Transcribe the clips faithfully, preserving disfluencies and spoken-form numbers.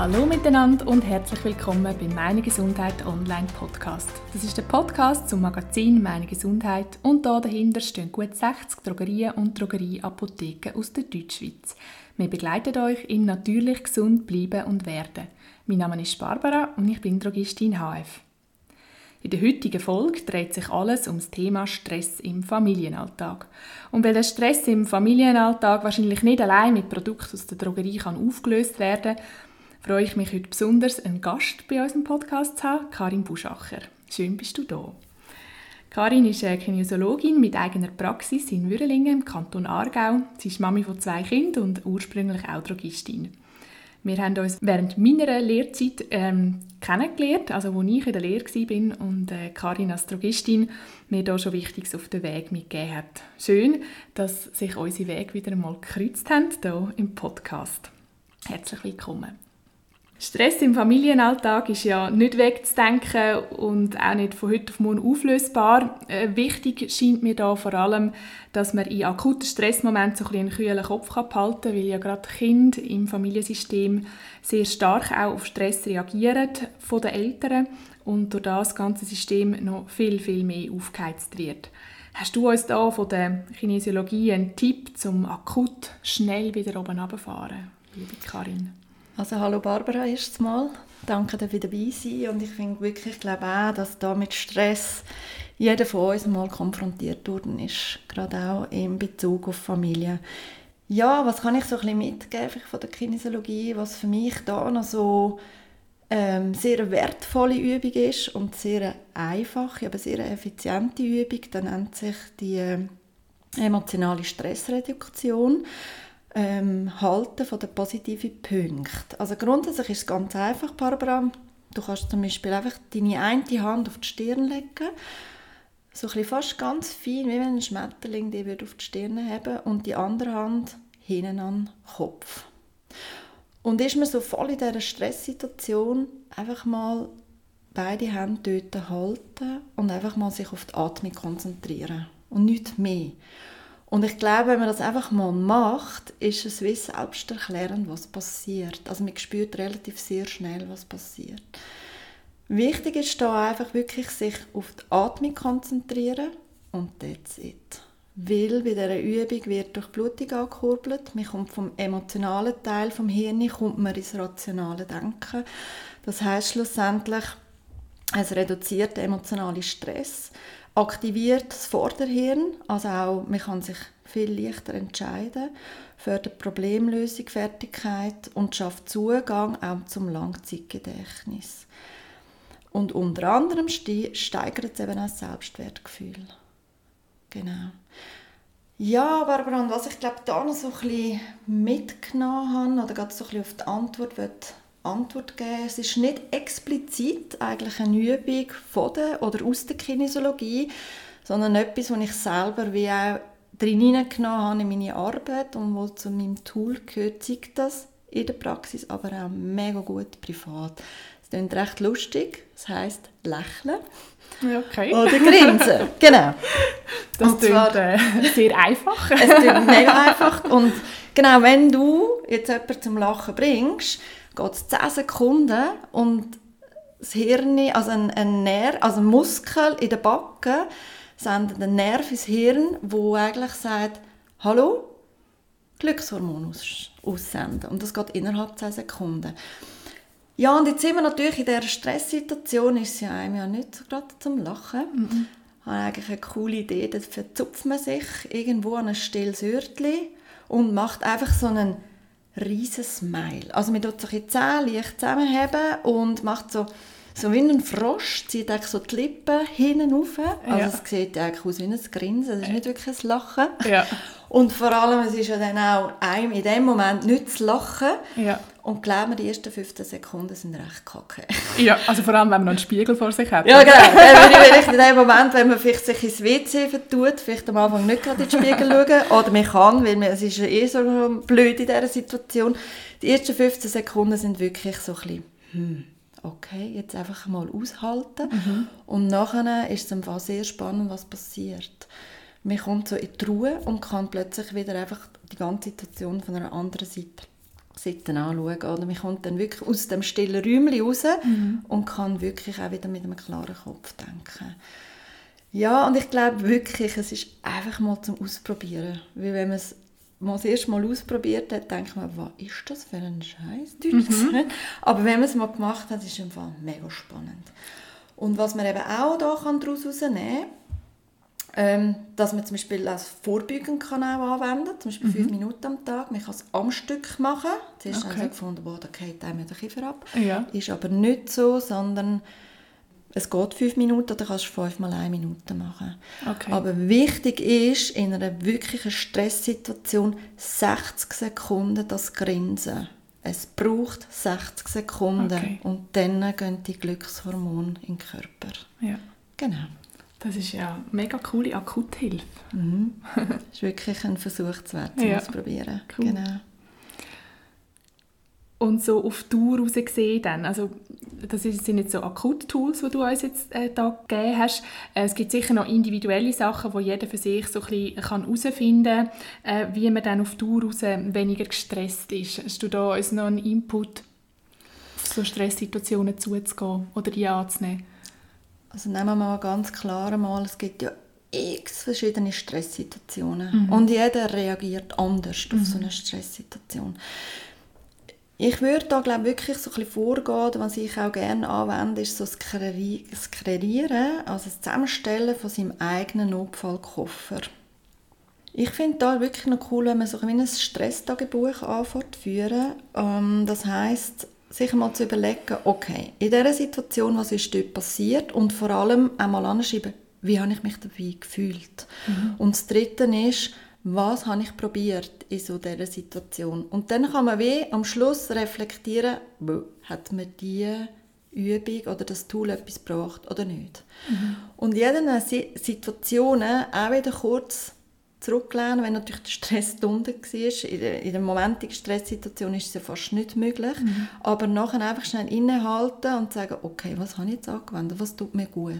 Hallo miteinander und herzlich willkommen beim Meine Gesundheit Online Podcast. Das ist der Podcast zum Magazin Meine Gesundheit und da dahinter stehen gut sechzig Drogerien und Drogerieapotheken aus der Deutschschweiz. Wir begleiten euch im natürlich gesund bleiben und werden. Mein Name ist Barbara und ich bin Drogistin H F. In der heutigen Folge dreht sich alles um das Thema Stress im Familienalltag. Und weil der Stress im Familienalltag wahrscheinlich nicht allein mit Produkten aus der Drogerie kann aufgelöst werden kann, freue ich mich heute besonders, einen Gast bei unserem Podcast zu haben, Karin Buschacher. Schön bist du da. Karin ist eine Kinesiologin mit eigener Praxis in Würrelingen im Kanton Aargau. Sie ist Mami von zwei Kindern und ursprünglich auch Drogistin. Wir haben uns während meiner Lehrzeit ähm, kennengelernt, also als ich in der Lehre war und äh, Karin als Drogistin mir da schon Wichtiges auf den Weg mitgegeben hat. Schön, dass sich unsere Wege wieder einmal gekreuzt haben, hier im Podcast. Herzlich willkommen. Stress im Familienalltag ist ja nicht wegzudenken und auch nicht von heute auf morgen auflösbar. Äh, wichtig scheint mir da vor allem, dass man in akuten Stressmomenten so ein bisschen einen kühlen Kopf behalten kann, weil ja gerade Kinder im Familiensystem sehr stark auch auf Stress reagieren von den Eltern und durch das ganze System noch viel, viel mehr aufgeheizt wird. Hast du uns da von der Kinesiologie einen Tipp, um akut schnell wieder oben runterzufahren, liebe Karin? Also hallo Barbara erstes Mal, danke, dass ihr dabei sein und ich finde wirklich, ich glaube auch, dass da mit Stress jeder von uns mal konfrontiert worden ist, gerade auch in Bezug auf Familie. Ja, was kann ich so ein bisschen mitgeben von der Kinesiologie, was für mich da noch so ähm, sehr eine wertvolle Übung ist und sehr einfache, aber sehr effiziente Übung, dann nennt sich die äh, emotionale Stressreduktion. Ähm, halten von den positiven Punkten. Also grundsätzlich ist es ganz einfach, Barbara. Du kannst zum Beispiel einfach deine eine Hand auf die Stirn legen, so ein bisschen fast ganz fein, wie wenn ein Schmetterling die auf die Stirn haben und die andere Hand hinten an den Kopf. Und ist man so voll in dieser Stresssituation, einfach mal beide Hände dort halten und einfach mal sich auf die Atmung konzentrieren und nichts mehr. Und ich glaube, wenn man das einfach mal macht, ist es wie selbsterklärend, was passiert. Also man spürt relativ sehr schnell, was passiert. Wichtig ist da einfach wirklich, sich auf die Atmung konzentrieren und that's it. Weil bei dieser Übung wird durch Blutung angekurbelt. Man kommt vom emotionalen Teil vom Hirn, kommt man ins rationale Denken. Das heisst schlussendlich, es reduziert den emotionalen Stress, aktiviert das Vorderhirn, also auch, man kann sich viel leichter entscheiden, fördert Problemlösung, Fertigkeit und schafft Zugang auch zum Langzeitgedächtnis. Und unter anderem steigert es eben auch das Selbstwertgefühl. Genau. Ja, Barbara, und was ich glaube, da noch so ein bisschen mitgenommen habe, oder gerade so ein bisschen auf die Antwort will, Antwort geben. Es ist nicht explizit eigentlich eine Übung von der oder aus der Kinesiologie, sondern etwas, was ich selber wie auch drin hineingenommen habe in meine Arbeit und was zu meinem Tool gehört, zeigt das in der Praxis, aber auch mega gut privat. Es klingt recht lustig, das heisst lächeln okay. oder grinsen. Genau. Das klingt äh, sehr einfach. Es klingt mega einfach und genau, wenn du jetzt jemanden zum Lachen bringst, geht es zehn Sekunden und das Hirn, also ein, ein Nerv, also ein Muskel in der Backe, sendet einen Nerv ins Hirn, wo eigentlich sagt, hallo, Glückshormon aus, aussenden. Und das geht innerhalb zehn Sekunden. Ja, und jetzt sind wir natürlich in dieser Stresssituation, ist es ja einem ja nicht so gerade zum Lachen. Mhm. Ich habe eigentlich eine coole Idee, da verzupft man sich irgendwo an ein stilles Örtchen und macht einfach so einen riesen Smile. Also man tut so die Zähne leicht zusammenheben und macht so, so wie ein Frosch, zieht eigentlich so die Lippen hinten rauf. Also ja. Es sieht eigentlich aus wie ein Grinsen, es ist nicht wirklich ein Lachen. Ja. Und vor allem, es ist ja dann auch einem in dem Moment nicht zu lachen. Ja. Und glaub mir, die ersten fünfzehn Sekunden sind recht kacke. Ja, also vor allem, wenn man noch einen Spiegel vor sich hat. Ja, genau. Vielleicht in dem Moment, wenn man vielleicht sich ins W C vertut, vielleicht am Anfang nicht gerade in den Spiegel schauen. Oder man kann, weil man, es ist ja eh so blöd in dieser Situation. Die ersten fünfzehn Sekunden sind wirklich so ein bisschen, hm, okay, jetzt einfach mal aushalten. Mhm. Und nachher ist es einfach sehr spannend, was passiert. Man kommt so in die Ruhe und kann plötzlich wieder einfach die ganze Situation von einer anderen Seite Seiten anschauen. Oder man kommt dann wirklich aus dem stillen Räumchen raus mhm. und kann wirklich auch wieder mit einem klaren Kopf denken. Ja, und ich glaube wirklich, es ist einfach mal zum Ausprobieren. Weil wenn man es mal das erste Mal ausprobiert hat, denkt man, was ist das für ein Scheiß? Mhm. Aber wenn man es mal gemacht hat, ist es einfach mega spannend. Und was man eben auch da daraus herausnehmen kann, ähm, dass man zum Beispiel als Vorbeugen kann auch anwenden kann, zum Beispiel mhm. fünf Minuten am Tag. Man kann es am Stück machen. Zuerst okay. habe ich gefunden, boah, da geht einem der Kiefer ab. Ja. Ist aber nicht so, sondern es geht fünf Minuten, oder kannst du fünfmal eine Minute machen. Okay. Aber wichtig ist, in einer wirklichen Stresssituation sechzig Sekunden das Grinsen. Es braucht sechzig Sekunden okay. und dann gehen die Glückshormone in den Körper. Ja. Genau. Das ist ja eine mega coole Akuthilfe. Mhm. Das ist wirklich ein Versuch wert, zum ja. Ausprobieren. Cool. Genau. Und so auf Dauer raus gesehen dann, also das sind jetzt so Akut-Tools, die du uns jetzt äh, da gegeben hast. Äh, es gibt sicher noch individuelle Sachen, die jeder für sich so ein bisschen herausfinden kann, äh, wie man dann auf Dauer raus weniger gestresst ist. Hast du da uns noch einen Input, auf so Stresssituationen zuzugehen oder die anzunehmen? Also nehmen wir mal ganz klar einmal, es gibt ja x verschiedene Stresssituationen mhm. und jeder reagiert anders mhm. auf so eine Stresssituation. Ich würde da glaube wirklich so ein bisschen vorgehen, was ich auch gerne anwende, ist so das Kreieren, also das Zusammenstellen von seinem eigenen Notfallkoffer. Ich finde da wirklich noch cool, wenn man so ein Stresstagebuch anfängt zu führen. Ähm, das heisst, sich mal zu überlegen, okay, in dieser Situation, was ist dort passiert und vor allem einmal anschreiben, wie habe ich mich dabei gefühlt. Mhm. Und das Dritte ist, was habe ich probiert in so dieser Situation. Und dann kann man wie am Schluss reflektieren, hat mir diese Übung oder das Tool etwas gebracht oder nicht. Mhm. Und in diesen Situationen auch wieder kurz zurücklehnen, wenn natürlich der Stress drunter war. In der, in der momentigen Stresssituation ist es ja fast nicht möglich. Mhm. Aber nachher einfach schnell innehalten und sagen, okay, was habe ich jetzt angewendet, was tut mir gut.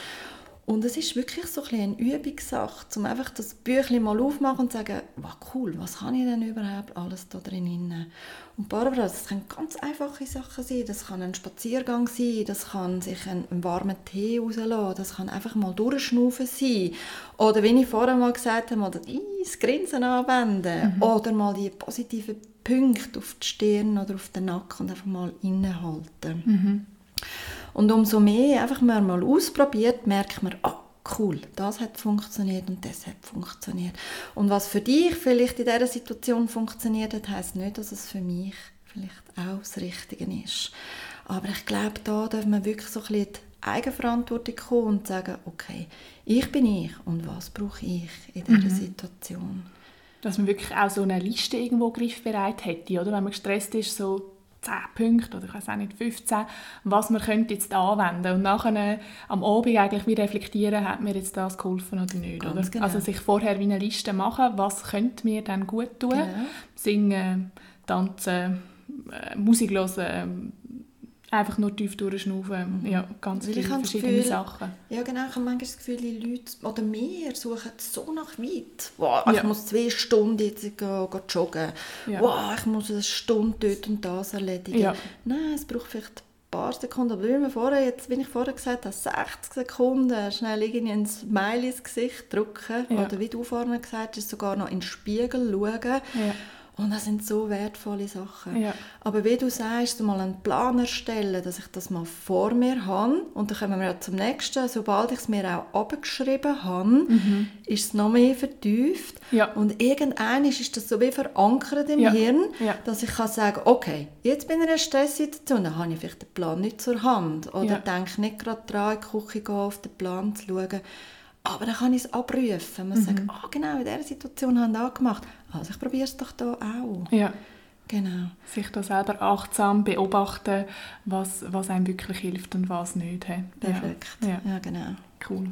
Und es ist wirklich so ein eine Übungssache, um einfach das Büchlein mal aufzumachen und zu sagen, wow, cool, was habe ich denn überhaupt alles da drin? Und Barbara, das können ganz einfache Sachen sein. Das kann ein Spaziergang sein, das kann sich einen, einen warmen Tee rauslassen, das kann einfach mal durchschnaufen sein. Oder wie ich vorher mal gesagt habe, mal das Grinsen anwenden. Mhm. Oder mal die positiven Punkte auf die Stirn oder auf den Nacken und einfach mal innehalten. Mhm. Und umso mehr einfach mal, mal ausprobiert, merkt man, ah, cool, das hat funktioniert und das hat funktioniert. Und was für dich vielleicht in dieser Situation funktioniert hat, heisst nicht, dass es für mich vielleicht auch das Richtige ist. Aber ich glaube, da darf man wirklich so ein bisschen in die Eigenverantwortung kommen und sagen, okay, ich bin ich und was brauche ich in dieser mhm. Situation. Dass man wirklich auch so eine Liste irgendwo griffbereit hätte, oder? Wenn man gestresst ist, so zehn Punkte oder ich weiß auch nicht, fünfzehn, was man könnte jetzt anwenden und nachher äh, am Abend eigentlich wie reflektieren, hat mir jetzt das geholfen oder nicht. Oder? Genau. Also sich vorher wie eine Liste machen, was könnte mir dann gut tun. Genau. Singen, tanzen, äh, Musik hören, einfach nur tief durchschnaufen, ja, ganz viele verschiedene Gefühl, Sachen. Ja genau, ich habe manchmal das Gefühl, die Leute oder wir suchen so nach weit. Wow, ich ja. muss zwei Stunden jetzt gehen, gehen joggen. Ja. Wow, ich muss eine Stunde dort und das erledigen. Ja. Nein, es braucht vielleicht ein paar Sekunden. Aber wie, wir vorher, jetzt, wie ich vorher gesagt habe, sechzig Sekunden, schnell irgendwie ein Smiley ins Gesicht drücken. Ja. Oder wie du vorhin gesagt hast, sogar noch in den Spiegel schauen. Ja. Und das sind so wertvolle Sachen. Ja. Aber wie du sagst, mal einen Plan erstellen, dass ich das mal vor mir habe. Und dann kommen wir ja zum nächsten. Sobald ich es mir auch abgeschrieben habe, mhm. ist es noch mehr vertieft. Ja. Und irgendwann ist das so wie verankert im ja. Hirn, ja. dass ich kann sagen, okay, jetzt bin ich in einer Stresssituation, dann habe ich vielleicht den Plan nicht zur Hand. Oder ja. denke nicht gerade daran, in die Küche gehen, auf den Plan zu schauen. Aber dann kann ich es abrufen. Man mhm. sagt, ah, genau, in dieser Situation haben wir das gemacht. Also ich probiere es doch hier auch. Ja. Genau. Sich da selber achtsam beobachten, was, was einem wirklich hilft und was nicht. Perfekt. Ja, ja genau. Cool.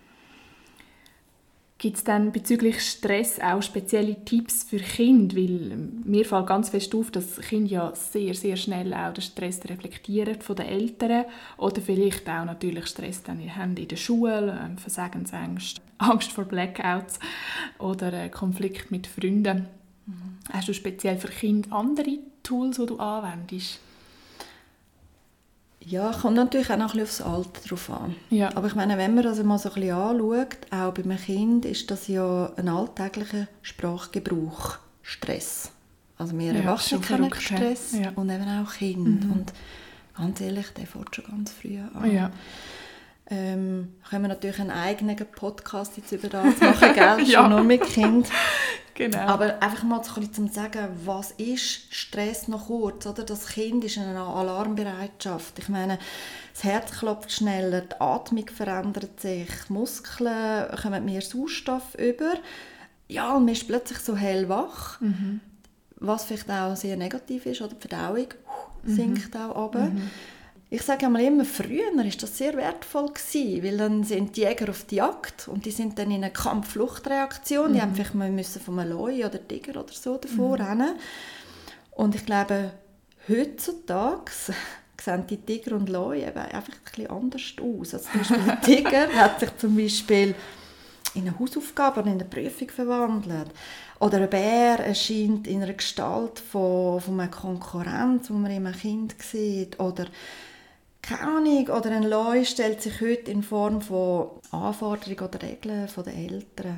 Gibt es dann bezüglich Stress auch spezielle Tipps für Kinder? Weil mir fällt ganz fest auf, dass Kinder ja sehr, sehr schnell auch den Stress reflektieren von den Eltern oder vielleicht auch natürlich Stress dann haben in der Schule, Versagensängste, Angst vor Blackouts oder Konflikt mit Freunden. Mhm. Hast du speziell für Kinder andere Tools, die du anwendest? Ja, kommt natürlich auch noch ein bisschen aufs Alter drauf an. Ja. Aber ich meine, wenn man das mal so ein bisschen anschaut, auch bei einem Kind, ist das ja ein alltäglicher Sprachgebrauch, Stress. Also wir Ja, Erwachsene schon kennen verrückt, Stress ja. und eben auch Kinder. Mhm. Und ganz ehrlich, der fängt schon ganz früh an. Ja. Ähm, können wir natürlich einen eigenen Podcast jetzt über das machen, gell? Ja. Schon nur mit Kind. Genau. Aber einfach mal so ein bisschen zum sagen, was ist Stress noch kurz, oder? Das Kind ist in einer Alarmbereitschaft. Ich meine, das Herz klopft schneller, die Atmung verändert sich, die Muskeln kommen mehr Sauerstoff über. Ja, und man ist plötzlich so hellwach, Mhm. was vielleicht auch sehr negativ ist, oder die Verdauung sinkt mhm. auch runter. Mhm. Ich sage einmal immer, früher war das sehr wertvoll gewesen, weil dann sind die Jäger auf die Jagd und die sind dann in einer Kampf-Flucht-Reaktion. Mhm. Die haben vielleicht mal müssen von einem Löwe oder Tiger oder so davor mhm. rennen. Und ich glaube, heutzutage sehen die Tiger und Löwe eben einfach ein bisschen anders aus. Also zum Beispiel der Tiger hat sich zum Beispiel in eine Hausaufgabe oder in eine Prüfung verwandelt. Oder ein Bär erscheint in einer Gestalt von, von einer Konkurrenz, wo man immer ein Kind sieht. Oder keine Ahnung, oder ein Löwe stellt sich heute in Form von Anforderungen oder Regeln von den Eltern.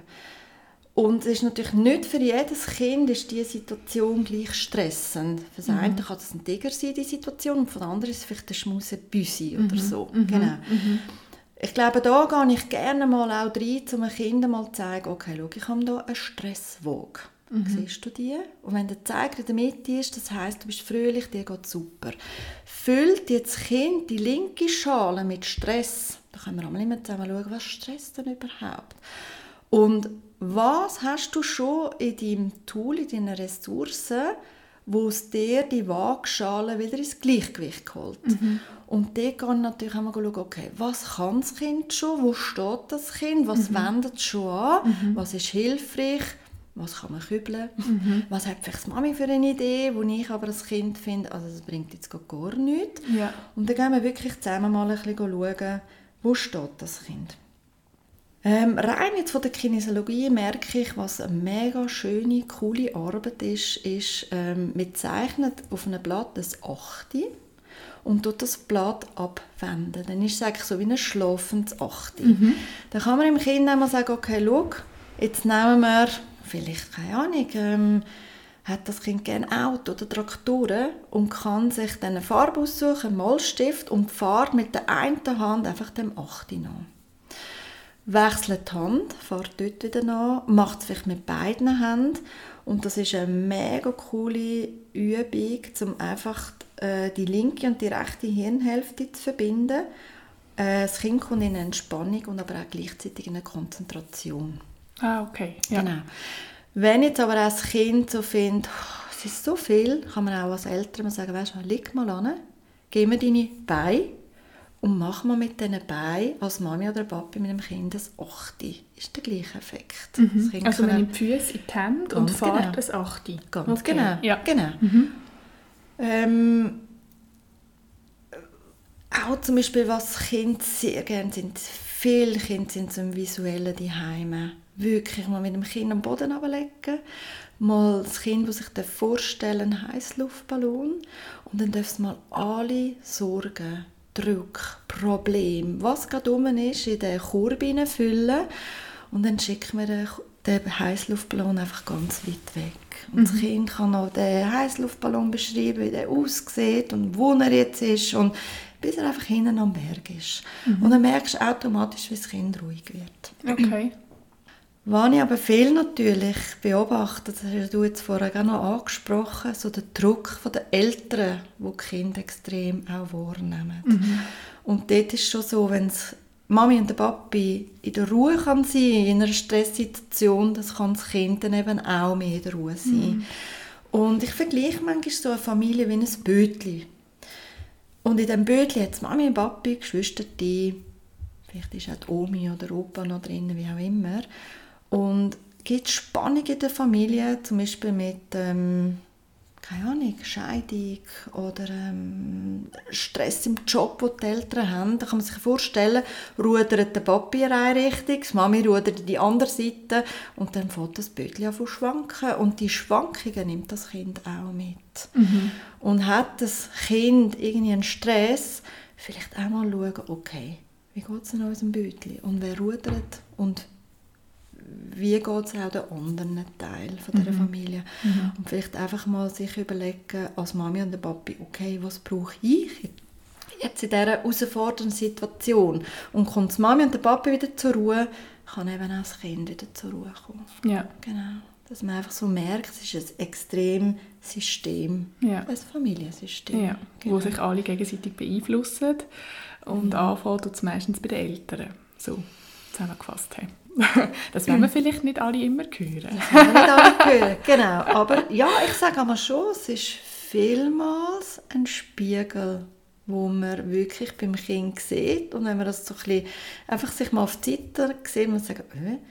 Und es ist natürlich nicht für jedes Kind ist diese Situation gleich stressend. Für das mhm. eine kann es ein Tiger sein, die Situation, und für das andere ist es vielleicht ein Schmusebüsi mhm. oder so. Mhm. Genau. Mhm. Ich glaube, da gehe ich gerne mal auch rein, um den Kindern mal zu zeigen, okay, schau, ich habe hier eine Stresswaage. Mhm. Siehst du die? Und wenn der Zeiger in der Mitte ist, das heisst, du bist fröhlich, dir geht super. Füllt jetzt das Kind die linke Schale mit Stress, da können wir einmal immer zusammen schauen, was Stress denn überhaupt? Und was hast du schon in deinem Tool, in deinen Ressourcen, wo es dir die Waagschale wieder ins Gleichgewicht holt? Mhm. Und dort kann ich natürlich auch mal schauen, okay, was kann das Kind schon, wo steht das Kind, was mhm. wendet es schon an, mhm. was ist hilfreich, was kann man kübeln, mhm. was hat vielleicht die Mami für eine Idee, wo ich aber als Kind finde, also das bringt jetzt gar nichts. Ja. Und dann gehen wir wirklich zusammen mal ein bisschen schauen, wo steht das Kind. Ähm, rein jetzt von der Kinesiologie merke ich, was eine mega schöne, coole Arbeit ist, ist, ähm, wir zeichnen auf einem Blatt das Achte und tut das Blatt abwenden. Dann ist es eigentlich so wie ein schlafendes Achte. Mhm. Dann kann man dem Kind einmal sagen, okay, schau, jetzt nehmen wir, vielleicht, keine Ahnung, ähm, hat das Kind gerne Auto oder Traktoren und kann sich dann eine Farbe aussuchen, einen Malstift und fährt mit der einen Hand einfach dem Achte nach. Wechselt die Hand, fährt dort wieder nach, macht es vielleicht mit beiden Händen und das ist eine mega coole Übung, um einfach äh, die linke und die rechte Hirnhälfte zu verbinden. Äh, das Kind kommt in eine Entspannung und aber auch gleichzeitig in eine Konzentration. Ah, okay. Ja. Genau. Wenn jetzt aber auch das Kind so findet, oh, es ist so viel, kann man auch als Eltern mal sagen, weißt du, leg mal an, gib mir deine Beine und mach mal mit diesen Beinen als Mami oder Papi mit dem Kind das Achte. Ist der gleiche Effekt. Mhm. Also man nimmt die Füße in die Hände und fährt genau. das Achte. Ganz okay. genau. Ja. genau. Mhm. Ähm, auch zum Beispiel, was Kinder sehr gerne sind, viele Kinder sind so im visuellen Zuhause. Wirklich mal mit dem Kind am Boden runterlegen, mal das Kind, das sich vorstellen einen Heißluftballon und dann darf es mal alle Sorgen, Druck, Probleme, was gerade rum ist, in den Korb hineinfüllen und dann schicken wir den, den Heißluftballon einfach ganz weit weg. Und mhm. das Kind kann auch den Heißluftballon beschreiben, wie der aussieht und wo er jetzt ist und bis er einfach hinten am Berg ist. Mhm. Und dann merkst du automatisch, wie das Kind ruhig wird. Okay. Was ich aber viel natürlich beobachte, das hast du jetzt vorher auch noch angesprochen, so der Druck der Eltern, die die Kinder extrem auch wahrnehmen. Mhm. Und dort ist es schon so, wenn Mami und der Papi in der Ruhe kann sein, in einer Stresssituation, das kann das Kind dann eben auch mehr in der Ruhe sein. Mhm. Und ich vergleiche manchmal so eine Familie wie ein Bötchen. Und in diesem Bötchen hat es Mami und Papi, Geschwister, die, vielleicht ist auch die Omi oder Opa noch drin, wie auch immer. Und es gibt Spannung in der Familie, zum Beispiel mit, ähm, keine Ahnung, Scheidung oder ähm, Stress im Job, den die Eltern haben, da kann man sich vorstellen, rudert der Papi in eine Richtung, die Mami rudert in die andere Seite und dann fängt das Bötchen an zu schwanken. Und die Schwankungen nimmt das Kind auch mit. Mhm. Und hat das Kind irgendwie einen Stress, vielleicht auch mal schauen, okay, wie geht es in unserem Bötchen und wer rudert und wie geht es auch den anderen Teil von dieser mhm. Familie. Mhm. Und vielleicht einfach mal sich überlegen, als Mami und der Papi, okay, was brauche ich jetzt in dieser herausfordernden Situation? Und kommt die Mami und der Papi wieder zur Ruhe, kann eben auch das Kind wieder zur Ruhe kommen. Ja. Genau. Dass man einfach so merkt, es ist ein Extremsystem, ja. ein Familiensystem. Ja. Genau. Wo sich alle gegenseitig beeinflussen. Und mhm. anfängt tut es meistens bei den Eltern. So zusammengefasst haben. Das wollen wir vielleicht nicht alle immer hören. Das wollen wir nicht alle hören, genau. Aber ja, ich sage einmal schon, es ist vielmals ein Spiegel, wo man wirklich beim Kind sieht. Und wenn man das so ein bisschen einfach sich mal auf die Seite sieht, und sagt,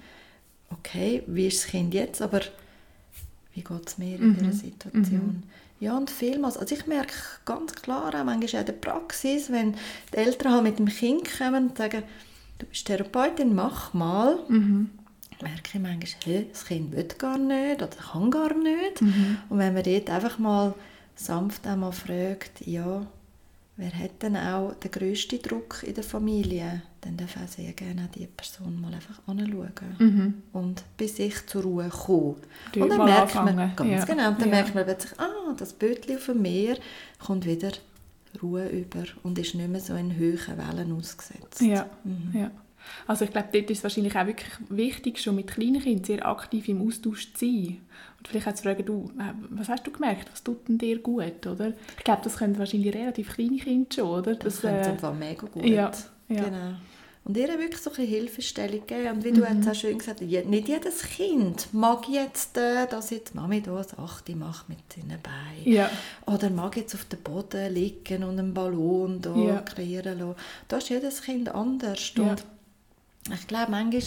okay, wie ist das Kind jetzt, aber wie geht es mir in mhm. dieser Situation? Mhm. Ja, und vielmals, also ich merke ganz klar, auch manchmal in der Praxis, wenn die Eltern halt mit dem Kind kommen und sagen, du bist Therapeutin, mach mal. Mhm. Merke ich manchmal, hey, das Kind will gar nicht oder kann gar nicht. Mhm. Und wenn man dort einfach mal sanft einmal fragt, ja, wer hat denn auch den grössten Druck in der Familie, dann darf auch sehr gerne die Person mal einfach anschauen mhm. und bei sich zur Ruhe kommen. Die und dann merkt anfangen. man, ganz ja. genau, und dann ja. merkt man plötzlich, ah, das Bötchen auf dem Meer kommt wieder Ruhe über und ist nicht mehr so in hohen Wellen ausgesetzt. Ja, mhm. ja. Also ich glaube, dort ist es wahrscheinlich auch wirklich wichtig, schon mit kleinen Kindern sehr aktiv im Austausch zu sein. Und vielleicht auch zu fragen, du, was hast du gemerkt, was tut denn dir gut, oder? Ich glaube, das können wahrscheinlich relativ kleine Kinder schon, oder? Das, das können sie äh, mega gut. Ja, ja. Genau. Und ihr wirklich so ein Hilfestellung geben. Und wie du mhm. jetzt auch schön gesagt hast, nicht jedes Kind mag jetzt, äh, dass jetzt Mami da das Achte macht mit seinen Beinen. Ja. Oder mag jetzt auf dem Boden liegen und einen Ballon da ja. kreieren lassen. Da ist jedes Kind anders. Ja. Und ich glaube, manchmal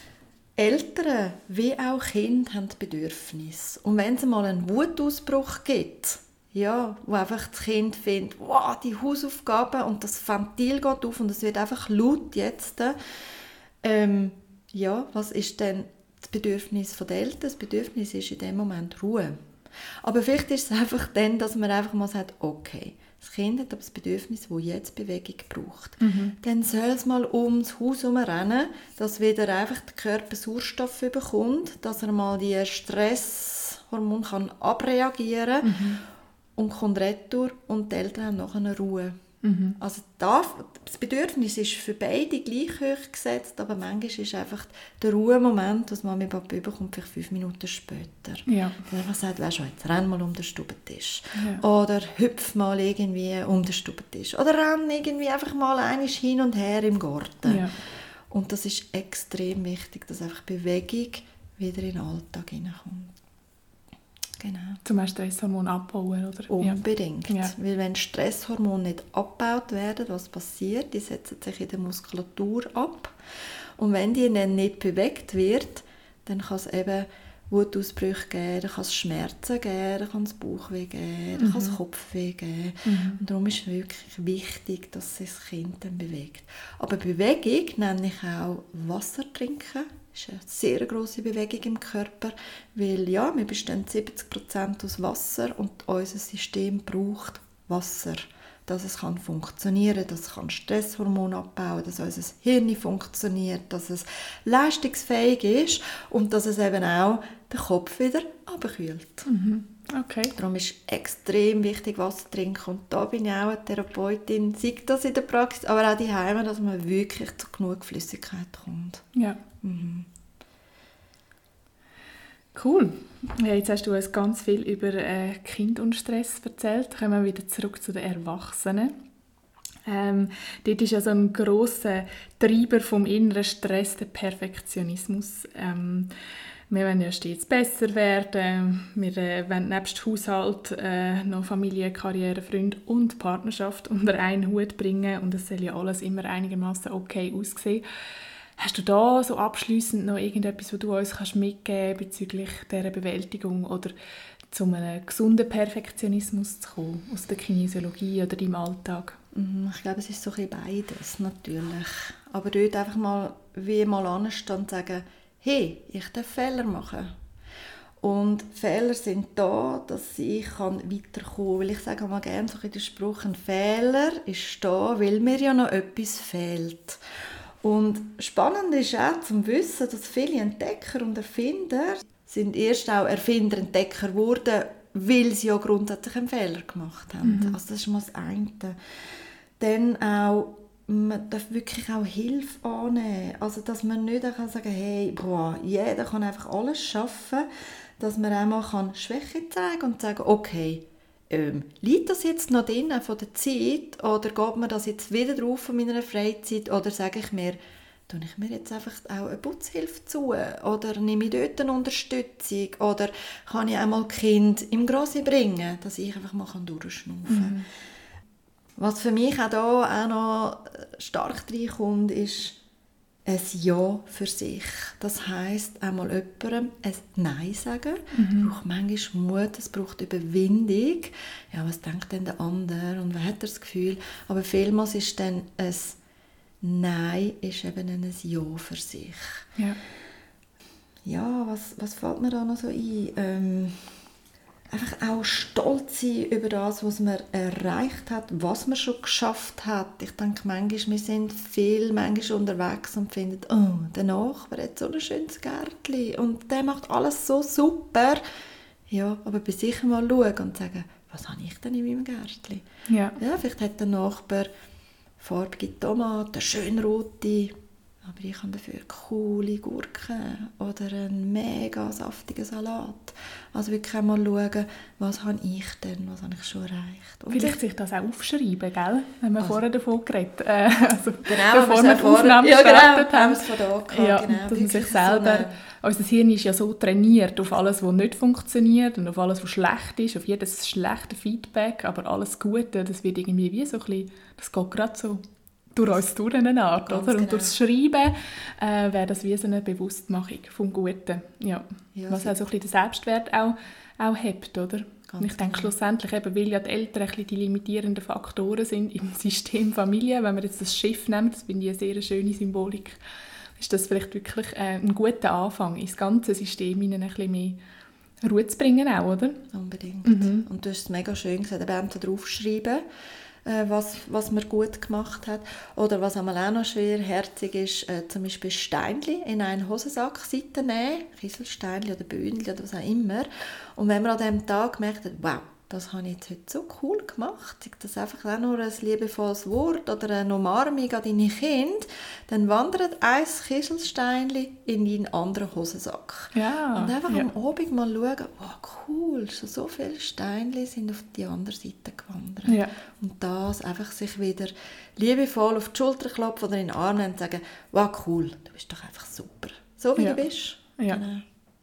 Eltern wie auch Kinder haben Bedürfnisse. Und wenn es mal einen Wutausbruch gibt, ja, wo einfach das Kind findet, wow, die Hausaufgaben und das Ventil geht auf und es wird einfach laut jetzt. Ähm, ja, was ist denn das Bedürfnis der Eltern? Das Bedürfnis ist in dem Moment Ruhe. Aber vielleicht ist es einfach dann, dass man einfach mal sagt, okay, das Kind hat das Bedürfnis, das jetzt Bewegung braucht. Mhm. Dann soll es mal ums Haus herumrennen, dass wieder einfach der Körper Sauerstoff bekommt, dass er mal die Stresshormone kann abreagieren kann. Mhm. Und kommt retour und die Eltern haben nachher eine Ruhe. Mhm. Also das Bedürfnis ist für beide gleich hoch gesetzt, aber manchmal ist einfach der Ruhemoment, was Mami und Papi bekommt, vielleicht fünf Minuten später. Ja. Dann einfach sagt, weißt du, jetzt renn mal um den Stubentisch. Ja. Oder hüpf mal irgendwie um den Stubentisch. Oder renn irgendwie einfach mal einmal hin und her im Garten. Ja. Und das ist extrem wichtig, dass einfach Bewegung wieder in den Alltag hineinkommt. Genau. Zum Stresshormon abbauen, oder? Unbedingt. Ja. Weil wenn Stresshormone nicht abgebaut werden, was passiert? Die setzen sich in der Muskulatur ab. Und wenn die dann nicht bewegt wird, dann kann es eben Wutausbrüche geben, dann kann es Schmerzen geben, dann kann es Bauchweh geben, dann mhm. kann es Kopfweh geben. Mhm. Und darum ist es wirklich wichtig, dass sich das Kind dann bewegt. Aber Bewegung nenne ich auch Wasser trinken. Das ist eine sehr grosse Bewegung im Körper, weil ja, wir bestehen siebzig Prozent aus Wasser und unser System braucht Wasser, dass es kann funktionieren, dass es kann Stresshormone abbauen, dass unser Hirn funktioniert, dass es leistungsfähig ist und dass es eben auch den Kopf wieder abkühlt. Mhm. Okay. Darum ist extrem wichtig, Wasser zu trinken. Und da bin ich auch eine Therapeutin, sei das in der Praxis, aber auch die Heime, dass man wirklich zu genug Flüssigkeit kommt. Ja. Mhm. Cool. Ja, jetzt hast du uns ganz viel über äh, Kind und Stress erzählt. Kommen wir wieder zurück zu den Erwachsenen. Ähm, dort ist ja so ein grosser Treiber vom inneren Stress der Perfektionismus. Ähm, wir wollen ja stets besser werden. Wir äh, wollen nebst Haushalt äh, noch Familie, Karriere, Freund und Partnerschaft unter einen Hut bringen. Und es soll ja alles immer einigermaßen okay aussehen. Hast du da so abschliessend noch irgendetwas, was du uns kannst mitgeben bezüglich dieser Bewältigung oder zu einem gesunden Perfektionismus zu kommen, aus der Kinesiologie oder im Alltag? Ich glaube, es ist so ein bisschen beides, natürlich. Aber dort einfach mal wie mal anstehen und sagen, hey, ich darf Fehler machen. Und Fehler sind da, dass ich weiterkommen kann. Weil ich sage mal gerne so den Spruch, ein Fehler ist da, weil mir ja noch etwas fehlt. Und spannend ist auch zu wissen, dass viele Entdecker und Erfinder sind erst auch Erfinder, Entdecker geworden, weil sie ja grundsätzlich einen Fehler gemacht haben. Mhm. Also das ist mal das eine. Dann auch, man darf wirklich auch Hilfe annehmen. Also dass man nicht kann sagen, hey, boah, jeder kann einfach alles schaffen, dass man auch mal Schwäche zeigen kann und sagen, okay, ähm, liegt das jetzt noch drin von der Zeit oder geht mir das jetzt wieder drauf von meiner Freizeit oder sage ich mir, tue ich mir jetzt einfach auch eine Putzhilfe zu oder nehme ich dort eine Unterstützung oder kann ich auch mal Kind im Grossi bringen, dass ich einfach mal durchschnaufen kann. Mhm. Was für mich auch da auch noch stark reinkommt, ist ein Ja für sich. Das heisst, einmal jemandem ein Nein sagen. Mhm. Es braucht manchmal Mut, es braucht Überwindung. Ja, was denkt denn der andere und wer hat das Gefühl? Aber vielmals ist dann ein Nein ist eben ein Ja für sich. Ja, ja was, was fällt mir da noch so ein? Ähm, einfach auch stolz sein über das, was man erreicht hat, was man schon geschafft hat. Ich denke, manchmal, wir sind viel manchmal unterwegs und finden, oh, der Nachbar hat so ein schönes Gärtchen und der macht alles so super. Ja, aber bei sich mal schauen und sagen, was habe ich denn in meinem Gärtchen? Ja. Ja, vielleicht hat der Nachbar farbige Tomaten, schön rote, aber ich habe dafür coole Gurken oder einen mega saftigen Salat. Also wirklich einmal schauen, was habe ich denn, was habe ich schon erreicht. Und vielleicht sich das auch aufschreiben, gell? Haben wir also, vorher davon geredet. Äh, also genau, bevor wir die Aufnahme ja, gestartet genau, haben. Von da gehabt, ja, genau, dass man sich selber... So unser Hirn ist ja so trainiert auf alles, was nicht funktioniert und auf alles, was schlecht ist, auf jedes schlechte Feedback, aber alles Gute, das wird irgendwie wie so ein bisschen, das geht gerade so durch uns durch eine Art, oder? Genau. Und durchs Schreiben äh, wäre das wie so eine Bewusstmachung vom Guten, ja. Ja, was also ein bisschen den Selbstwert auch, auch hebt, oder? Und ich denke genau. Schlussendlich, eben, weil ja die Eltern ein bisschen die limitierenden Faktoren sind im System Familie, wenn wir jetzt das Schiff nehmen, das finde ich eine sehr schöne Symbolik, ist das vielleicht wirklich äh, ein guter Anfang, ins ganze System ein bisschen mehr Ruhe zu bringen auch, oder? Unbedingt. Mhm. Und du hast es mega schön gesagt, eben draufschreiben, äh, was, was man gut gemacht hat. Oder was einmal auch noch schwerherzig ist, äh, zum Beispiel Steinchen in einen Hosensack Seiten nehmen, Kieselsteinchen oder Bündchen oder was auch immer. Und wenn man an diesem Tag merkt, wow, das habe ich jetzt heute so cool gemacht, sei das einfach auch nur ein liebevolles Wort oder eine Umarmung an deine Kinder, dann wandert ein Kieselsteinchen in deinen anderen Hosensack. Ja, und einfach ja. am Abend mal schauen, wow, cool, schon so viele Steinchen sind auf die andere Seite gewandert. Ja. Und das einfach sich wieder liebevoll auf die Schulter klopfen oder in den Arm nehmen und sagen, wow, cool, du bist doch einfach super, so wie ja. du bist. Ja. Genau.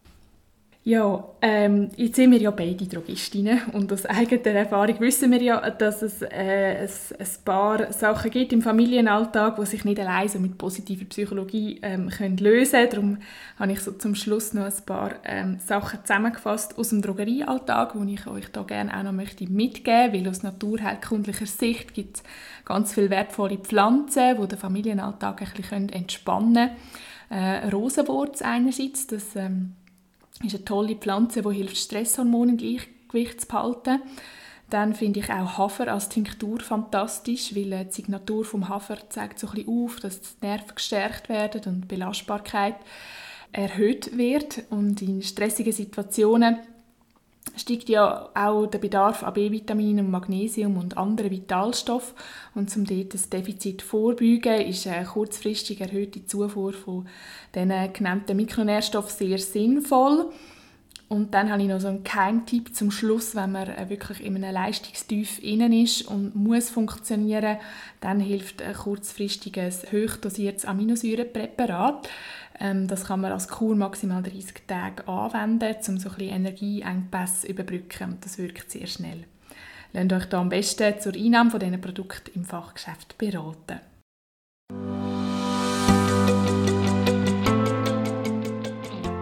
Ja, ähm, jetzt sind wir ja beide Drogistinnen und aus eigener Erfahrung wissen wir ja, dass es äh, ein, ein paar Sachen gibt im Familienalltag, die sich nicht allein so mit positiver Psychologie ähm, können lösen können. Darum habe ich so zum Schluss noch ein paar ähm, Sachen zusammengefasst aus dem Drogeriealltag, die ich euch da gerne auch noch möchte mitgeben möchte, weil aus naturheilkundlicher Sicht gibt es ganz viele wertvolle Pflanzen, die den Familienalltag ein bisschen entspannen können. Äh, Rosenwurz einerseits, das ähm, ist eine tolle Pflanze, die hilft, Stresshormone im Gleichgewicht zu behalten. Dann finde ich auch Hafer als Tinktur fantastisch, weil die Signatur vom Hafer zeigt so ein bisschen auf, dass die Nerven gestärkt werden und die Belastbarkeit erhöht wird. Und in stressigen Situationen steigt ja auch der Bedarf an B-Vitaminen, Magnesium und anderen Vitalstoffen. Und um dort das Defizit vorbeugen, ist eine kurzfristig erhöhte Zufuhr von diesen genannten Mikronährstoffen sehr sinnvoll. Und dann habe ich noch so einen Geheimtipp zum Schluss, wenn man wirklich in einem Leistungstief innen ist und muss funktionieren, dann hilft ein kurzfristiges, hochdosiertes Aminosäurepräparat. Ähm, das kann man als Kur maximal dreißig Tage anwenden, um so ein bisschen Energieengpässe zu überbrücken. Und das wirkt sehr schnell. Lasst euch da am besten zur Einnahme von diesen Produkten im Fachgeschäft beraten.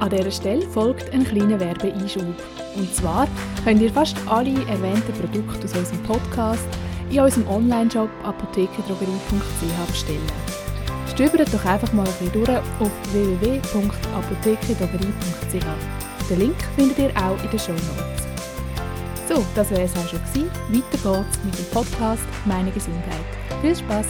An dieser Stelle folgt ein kleiner Werbeeinschub. Und zwar könnt ihr fast alle erwähnten Produkte aus unserem Podcast in unserem Online-Shop apothekendrogerie punkt c h bestellen. Stöbert doch einfach mal ein bisschen durch auf w w w punkt apothekendrogerie punkt c h. Den Link findet ihr auch in den Shownotes. So, das wäre es auch schon gewesen. Weiter geht's mit dem Podcast «Meine Gesundheit». Viel Spass!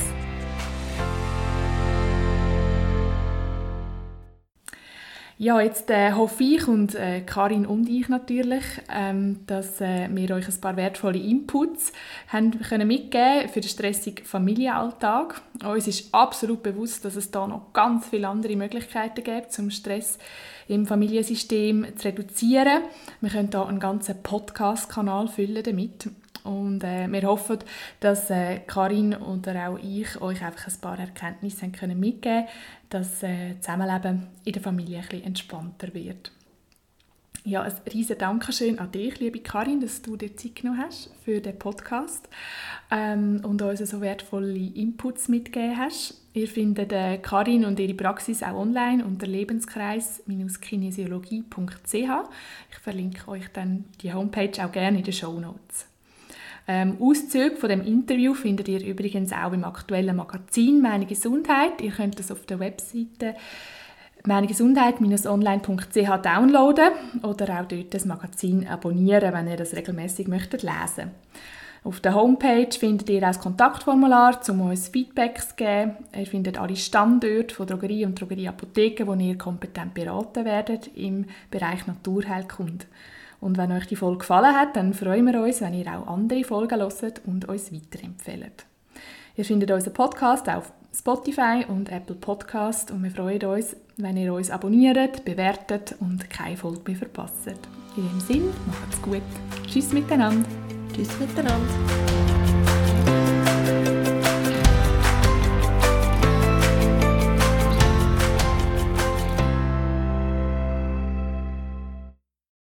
Ja, jetzt äh, hoffe ich und äh, Karin und ich natürlich, ähm, dass äh, wir euch ein paar wertvolle Inputs haben können mitgeben für den stressigen Familienalltag. Uns ist absolut bewusst, dass es da noch ganz viele andere Möglichkeiten gibt, um Stress im Familiensystem zu reduzieren. Wir können da einen ganzen Podcast-Kanal füllen damit. Und äh, wir hoffen, dass äh, Karin oder auch ich euch einfach ein paar Erkenntnisse können mitgeben können, dass äh, das Zusammenleben in der Familie ein bisschen entspannter wird. Ja, ein riesen Dankeschön an dich, liebe Karin, dass du dir Zeit genommen hast für den Podcast ähm, und uns so wertvolle Inputs mitgegeben hast. Ihr findet äh, Karin und ihre Praxis auch online unter lebenskreis kinesiologie punkt c h. Ich verlinke euch dann die Homepage auch gerne in den Shownotes. Ähm, Auszüge von dem Interview findet ihr übrigens auch im aktuellen Magazin «Meine Gesundheit». Ihr könnt das auf der Webseite meinegesundheit Bindestrich online punkt c h downloaden oder auch dort das Magazin abonnieren, wenn ihr das regelmäßig möchtet lesen. Auf der Homepage findet ihr auch das Kontaktformular, um uns Feedbacks zu geben. Ihr findet alle Standorte von Drogerie und Drogerieapotheken, wo ihr kompetent beraten werdet im Bereich Naturheilkunde. Und wenn euch die Folge gefallen hat, dann freuen wir uns, wenn ihr auch andere Folgen hört und uns weiterempfehlt. Ihr findet unseren Podcast auf Spotify und Apple Podcast und wir freuen uns, wenn ihr uns abonniert, bewertet und keine Folge mehr verpasst. In dem Sinne, macht's gut. Tschüss miteinander. Tschüss miteinander.